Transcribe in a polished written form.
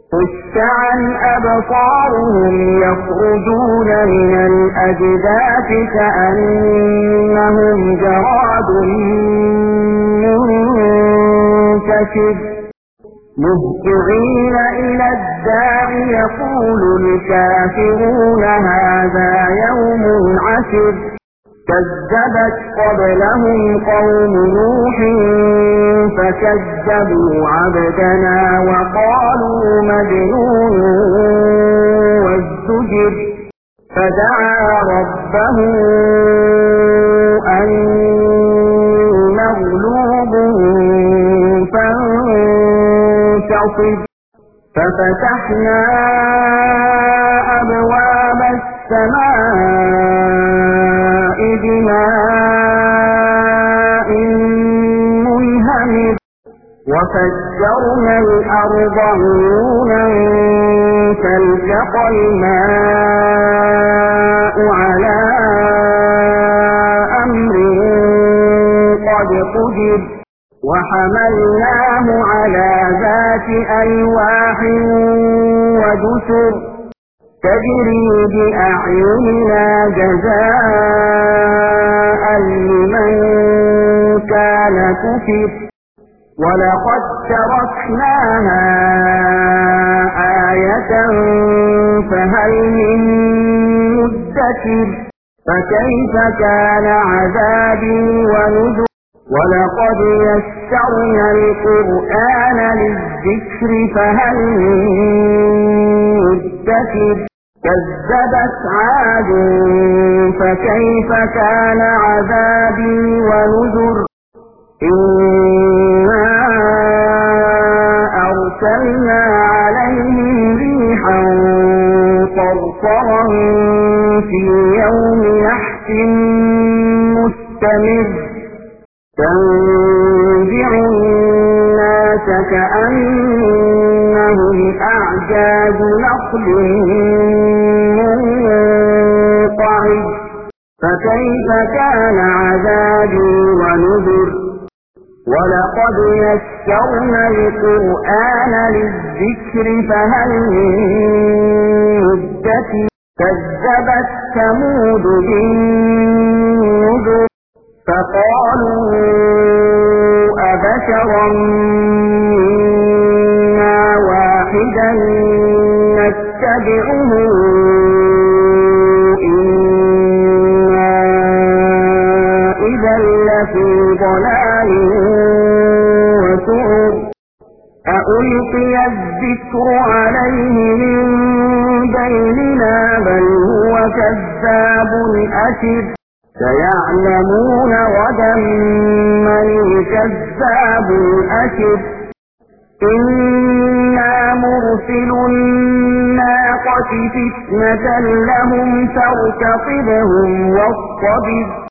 خش عن أبصارهم يخرجون من الأجداث كأنهم جراد منتشر مهطعين إلى الداع يقول الكافرون هذا يوم عسر كذبت قبلهم قوم نوح فكذبوا عبدنا وقالوا مجنون وازدجر فدعا ربه أني مغلوب فانتصر ففتحنا أبواب السماء بماء منهمر وفجرنا الأرض عيونا فالتقى الماء على أمر قد قدر وحملناه على ذات ألواح ودسر تجري بأعيننا جزاء لمن كان كفر ولقد تركناها آية فهل من مدكر فكيف كان عذابي ونذر ولقد يسرنا القرآن للذكر فهل من مدكر كذبت عاد فكيف كان عذابي ونذر إنا أرسلنا عليهم ريحا صرصرا في يوم نحس مستمر تنزع الناس كأنهم أعجاز نخل منقعر فكيف كان عذابي ونذر ولقد يسرنا القرآن للذكر فهل من مدكر كذبت ثمود بالنذر فقالوا أبشرا منا واحدا نتبعه إنا إذا لفي ضلال وسعر أألقي الذكر عليه من بيننا بل هو كذاب أشر سيعلمون غدا من الكذاب الأشر إنا مرسل الناقة فتنة لهم فارتقبهم واصطبر